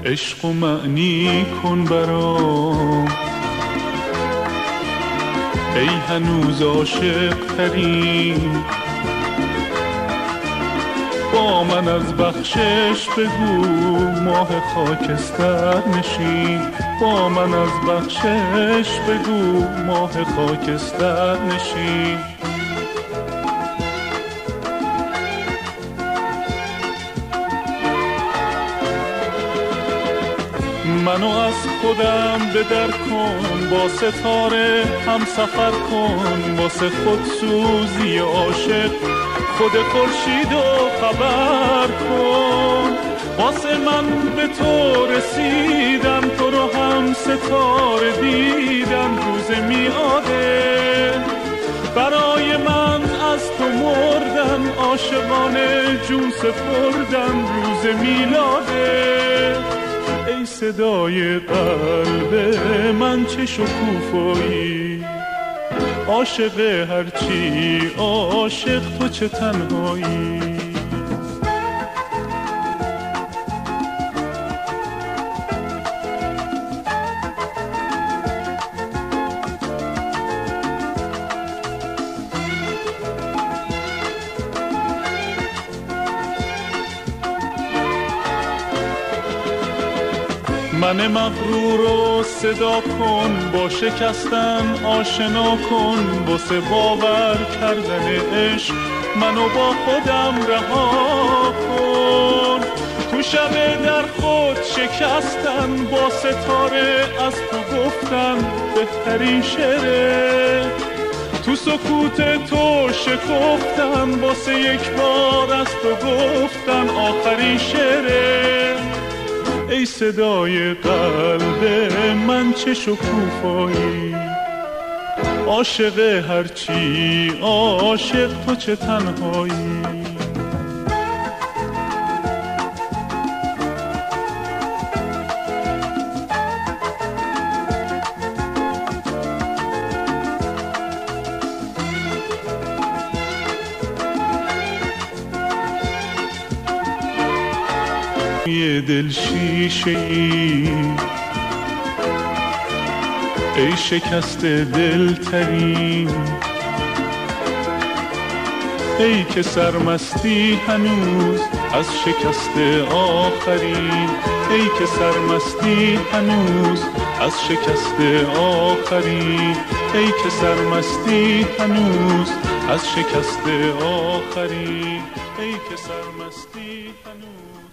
عشق و معنی کن برام. ای هنوز عاشق ترین، با من از بخشش بگو ماه خاکستر نشین. با من از بخشش بگو ماه خاکستر نشین. منو از خودم به در کن، با ستاره هم سفر کن. واسه خودسوزی عاشق خود خورشیدو خبر کن. واسه من به تو رسیدم، تو رو هم ستاره دیدم. روز میاده برای من از تو مردم، عاشقانه جون سپردم روز میلاده. ای صدای قلب من چه شکوفایی، عاشق هرچی عاشق تو چه تنهایی. من مغرور رو صدا کن، با شکستن آشنا کن. واسه باور کردن عشق منو با خودم رها کن. تو شب در خود شکستن، با ستاره از تو گفتن بهترین شعره. تو سکوت تو شکفتن، واسه یک بار از تو گفتن آخرین شعره. ای صدای قلب من چه شکوفایی، عاشق هرچی عاشق تو چه تنهایی. یه دل شیشه‌ای، ای شکست دل ترین. ای که سرمستی هنوز از شکست آخرین. ای که سرمستی هنوز از شکست آخرین. ای که سرمستی هنوز از شکست آخرین. ای که سرمستی هنوز